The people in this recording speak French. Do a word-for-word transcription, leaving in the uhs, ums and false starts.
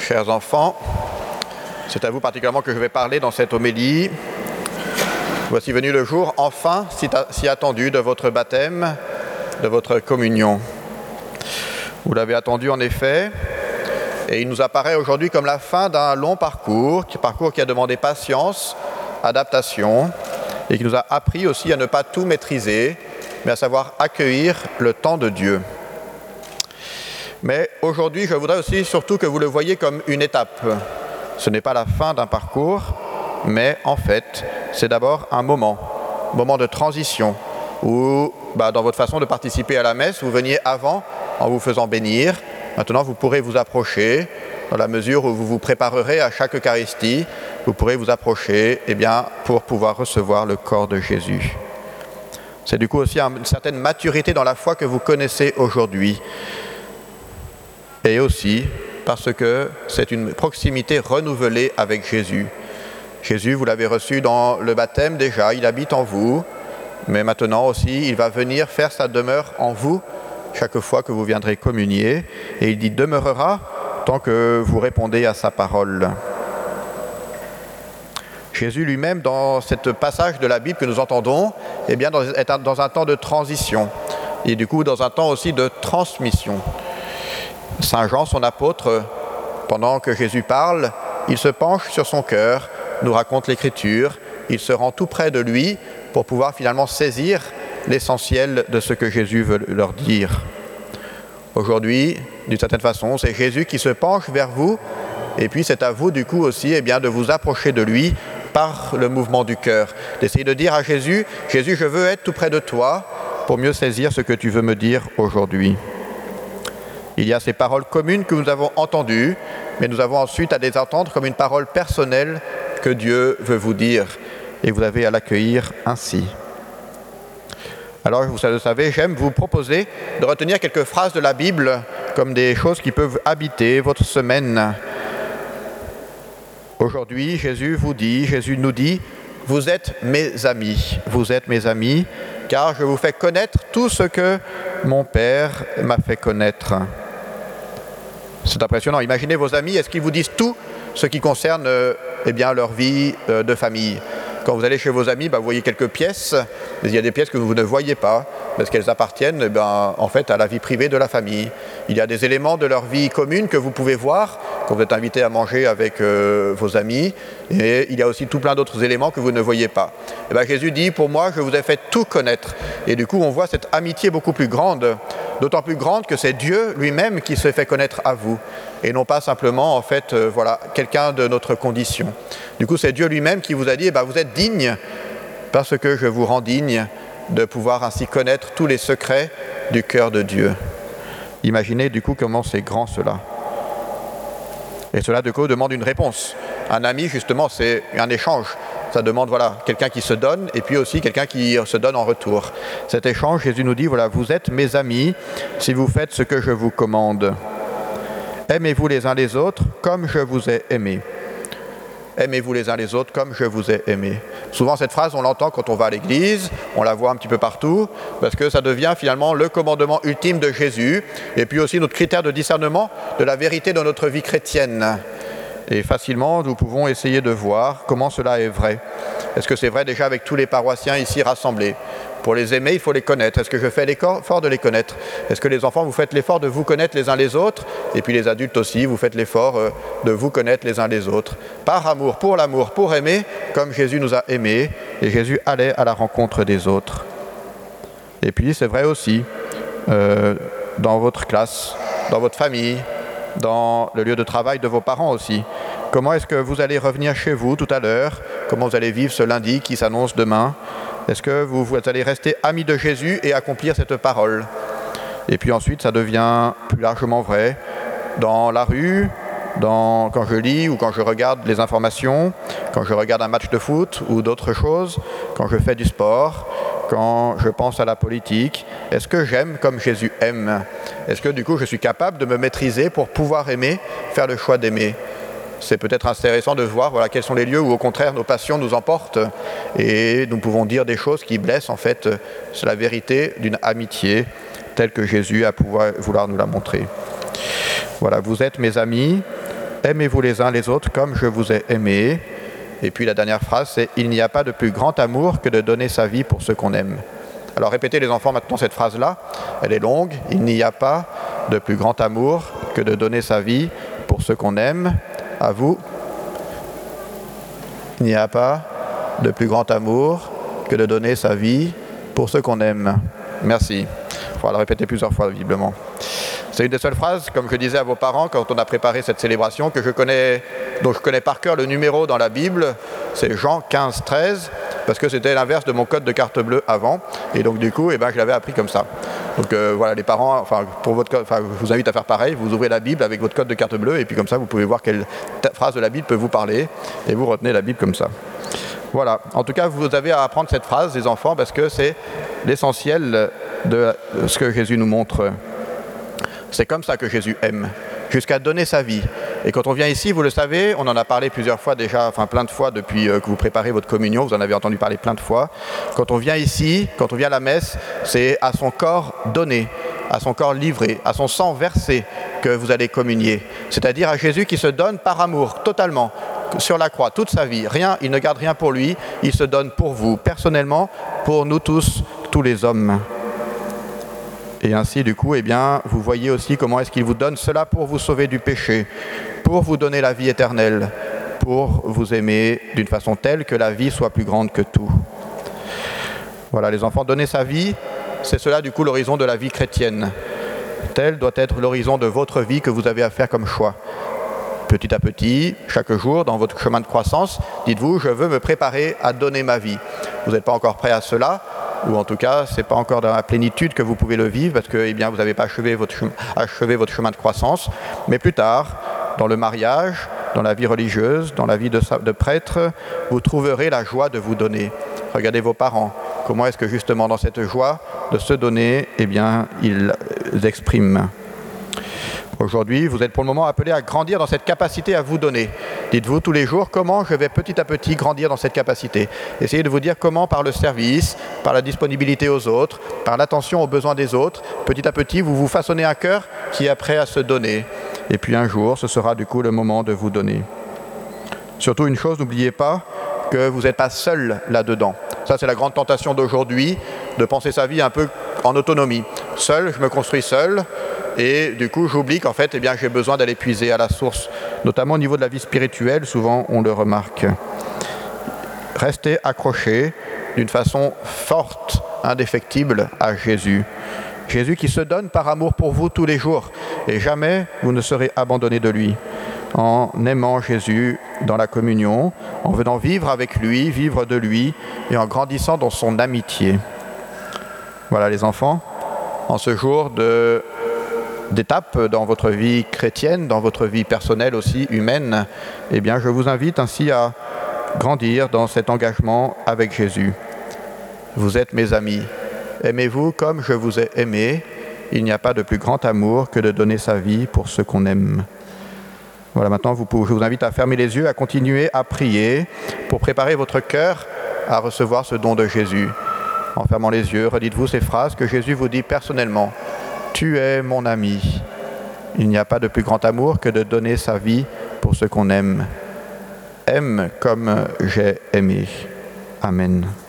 Chers enfants, c'est à vous particulièrement que je vais parler dans cette homélie. Voici venu le jour, enfin, si attendu, de votre baptême, de votre communion. Vous l'avez attendu en effet, et il nous apparaît aujourd'hui comme la fin d'un long parcours, un parcours qui a demandé patience, adaptation, et qui nous a appris aussi à ne pas tout maîtriser, mais à savoir accueillir le temps de Dieu. Mais aujourd'hui, je voudrais aussi surtout que vous le voyiez comme une étape. Ce n'est pas la fin d'un parcours, mais en fait, c'est d'abord un moment, un moment de transition, où bah, dans votre façon de participer à la messe, vous veniez avant en vous faisant bénir. Maintenant, vous pourrez vous approcher, dans la mesure où vous vous préparerez à chaque Eucharistie, vous pourrez vous approcher eh bien, pour pouvoir recevoir le corps de Jésus. C'est du coup aussi une certaine maturité dans la foi que vous connaissez aujourd'hui. Et aussi parce que c'est une proximité renouvelée avec Jésus. Jésus, vous l'avez reçu dans le baptême déjà, il habite en vous, mais maintenant aussi, il va venir faire sa demeure en vous chaque fois que vous viendrez communier. Et il dit « demeurera » tant que vous répondez à sa parole. Jésus lui-même, dans ce passage de la Bible que nous entendons, eh bien, est dans un temps de transition et du coup dans un temps aussi de transmission. Saint Jean, son apôtre, pendant que Jésus parle, il se penche sur son cœur, nous raconte l'Écriture, il se rend tout près de lui pour pouvoir finalement saisir l'essentiel de ce que Jésus veut leur dire. Aujourd'hui, d'une certaine façon, c'est Jésus qui se penche vers vous, et puis c'est à vous du coup aussi eh bien, de vous approcher de lui par le mouvement du cœur, d'essayer de dire à Jésus, « Jésus, je veux être tout près de toi pour mieux saisir ce que tu veux me dire aujourd'hui. » Il y a ces paroles communes que nous avons entendues, mais nous avons ensuite à les entendre comme une parole personnelle que Dieu veut vous dire, et vous avez à l'accueillir ainsi. Alors, vous le savez, j'aime vous proposer de retenir quelques phrases de la Bible comme des choses qui peuvent habiter votre semaine. Aujourd'hui, Jésus vous dit, Jésus nous dit, « Vous êtes mes amis, vous êtes mes amis, car je vous fais connaître tout ce que mon Père m'a fait connaître. » C'est impressionnant. Imaginez vos amis, est-ce qu'ils vous disent tout ce qui concerne euh, eh bien, leur vie euh, de famille? Quand vous allez chez vos amis, bah, vous voyez quelques pièces, mais il y a des pièces que vous ne voyez pas, parce qu'elles appartiennent eh bien, en fait, à la vie privée de la famille. Il y a des éléments de leur vie commune que vous pouvez voir quand vous êtes invité à manger avec euh, vos amis, et il y a aussi tout plein d'autres éléments que vous ne voyez pas. Et bien, Jésus dit, pour moi, je vous ai fait tout connaître. Et du coup, on voit cette amitié beaucoup plus grande, d'autant plus grande que c'est Dieu lui-même qui se fait connaître à vous, et non pas simplement, en fait, euh, voilà, quelqu'un de notre condition. Du coup, c'est Dieu lui-même qui vous a dit, eh bien, vous êtes digne, parce que je vous rends digne de pouvoir ainsi connaître tous les secrets du cœur de Dieu. Imaginez du coup comment c'est grand cela. Et cela, du coup, demande une réponse. Un ami, justement, c'est un échange. Ça demande, voilà, quelqu'un qui se donne et puis aussi quelqu'un qui se donne en retour. Cet échange, Jésus nous dit, voilà, vous êtes mes amis si vous faites ce que je vous commande. Aimez-vous les uns les autres comme je vous ai aimés. Aimez-vous les uns les autres comme je vous ai aimés. Souvent, cette phrase, on l'entend quand on va à l'église, on la voit un petit peu partout, parce que ça devient finalement le commandement ultime de Jésus, et puis aussi notre critère de discernement de la vérité de notre vie chrétienne. Et facilement, nous pouvons essayer de voir comment cela est vrai. Est-ce que c'est vrai déjà avec tous les paroissiens ici rassemblés? Pour les aimer, il faut les connaître. Est-ce que je fais l'effort de les connaître? Est-ce que les enfants, vous faites l'effort de vous connaître les uns les autres? Et puis les adultes aussi, vous faites l'effort de vous connaître les uns les autres. Par amour, pour l'amour, pour aimer, comme Jésus nous a aimés. Et Jésus allait à la rencontre des autres. Et puis c'est vrai aussi, euh, dans votre classe, dans votre famille, dans le lieu de travail de vos parents aussi. Comment est-ce que vous allez revenir chez vous tout à l'heure? Comment vous allez vivre ce lundi qui s'annonce demain? Est-ce que vous, vous allez rester amis de Jésus et accomplir cette parole? Et puis ensuite, ça devient plus largement vrai dans la rue, dans, quand je lis ou quand je regarde les informations, quand je regarde un match de foot ou d'autres choses, quand je fais du sport, quand je pense à la politique. Est-ce que j'aime comme Jésus aime? Est-ce que du coup, je suis capable de me maîtriser pour pouvoir aimer, faire le choix d'aimer? C'est peut-être intéressant de voir voilà, quels sont les lieux où au contraire nos passions nous emportent et nous pouvons dire des choses qui blessent en fait c'est la vérité d'une amitié telle que Jésus a pouvoir vouloir nous la montrer. Voilà, vous êtes mes amis aimez-vous les uns les autres comme je vous ai aimé. Et puis la dernière phrase, c'est « Il n'y a pas de plus grand amour que de donner sa vie pour ceux qu'on aime ». Alors répétez les enfants maintenant cette phrase-là, elle est longue. « Il n'y a pas de plus grand amour que de donner sa vie pour ceux qu'on aime. » À vous. Il n'y a pas de plus grand amour que de donner sa vie pour ceux qu'on aime. Merci. Il faudra le répéter plusieurs fois, visiblement. C'est une des seules phrases, comme je disais à vos parents quand on a préparé cette célébration, que je connais, dont je connais par cœur le numéro dans la Bible. C'est Jean quinze, treize, parce que c'était l'inverse de mon code de carte bleue avant. Et donc du coup, eh ben, je l'avais appris comme ça. Donc euh, voilà, les parents, enfin, pour votre code, enfin, je vous invite à faire pareil. Vous ouvrez la Bible avec votre code de carte bleue, et puis comme ça, vous pouvez voir quelle phrase de la Bible peut vous parler, et vous retenez la Bible comme ça. Voilà. En tout cas, vous avez à apprendre cette phrase, les enfants, parce que c'est l'essentiel de ce que Jésus nous montre. C'est comme ça que Jésus aime, jusqu'à donner sa vie. Et quand on vient ici, vous le savez, on en a parlé plusieurs fois déjà, enfin plein de fois depuis que vous préparez votre communion, vous en avez entendu parler plein de fois. Quand on vient ici, quand on vient à la messe, c'est à son corps donné, à son corps livré, à son sang versé que vous allez communier. C'est-à-dire à Jésus qui se donne par amour, totalement, sur la croix, toute sa vie. Rien, il ne garde rien pour lui, il se donne pour vous, personnellement, pour nous tous, tous les hommes. Et ainsi, du coup, eh bien, vous voyez aussi comment est-ce qu'il vous donne cela pour vous sauver du péché, pour vous donner la vie éternelle, pour vous aimer d'une façon telle que la vie soit plus grande que tout. Voilà, les enfants, donner sa vie, c'est cela, du coup, l'horizon de la vie chrétienne. Tel doit être l'horizon de votre vie que vous avez à faire comme choix. Petit à petit, chaque jour, dans votre chemin de croissance, dites-vous, je veux me préparer à donner ma vie. Vous n'êtes pas encore prêt à cela, ou en tout cas, ce n'est pas encore dans la plénitude que vous pouvez le vivre, parce que eh bien, vous n'avez pas achevé votre, chemin, achevé votre chemin de croissance. Mais plus tard, dans le mariage, dans la vie religieuse, dans la vie de, de prêtre, vous trouverez la joie de vous donner. Regardez vos parents. Comment est-ce que justement dans cette joie de se donner, eh bien, ils expriment. Aujourd'hui, vous êtes pour le moment appelés à grandir dans cette capacité à vous donner. Dites-vous tous les jours comment je vais petit à petit grandir dans cette capacité. Essayez de vous dire comment par le service, par la disponibilité aux autres, par l'attention aux besoins des autres, petit à petit vous vous façonnez un cœur qui est prêt à se donner. Et puis un jour, ce sera du coup le moment de vous donner. Surtout une chose, n'oubliez pas que vous n'êtes pas seul là-dedans. Ça, c'est la grande tentation d'aujourd'hui, de penser sa vie un peu en autonomie. Seul, je me construis seul. Et du coup, j'oublie qu'en fait, eh bien, j'ai besoin d'aller puiser à la source, notamment au niveau de la vie spirituelle, souvent on le remarque. Restez accrochés d'une façon forte, indéfectible à Jésus. Jésus qui se donne par amour pour vous tous les jours, et jamais vous ne serez abandonnés de lui. En aimant Jésus dans la communion, en venant vivre avec lui, vivre de lui, et en grandissant dans son amitié. Voilà les enfants, en ce jour de... d'étapes dans votre vie chrétienne, dans votre vie personnelle aussi, humaine, eh bien, je vous invite ainsi à grandir dans cet engagement avec Jésus. Vous êtes mes amis. Aimez-vous comme je vous ai aimé. Il n'y a pas de plus grand amour que de donner sa vie pour ceux qu'on aime. Voilà, maintenant, vous pouvez, je vous invite à fermer les yeux, à continuer à prier pour préparer votre cœur à recevoir ce don de Jésus. En fermant les yeux, redites-vous ces phrases que Jésus vous dit personnellement. Tu es mon ami. Il n'y a pas de plus grand amour que de donner sa vie pour ceux qu'on aime. Aime comme j'ai aimé. Amen.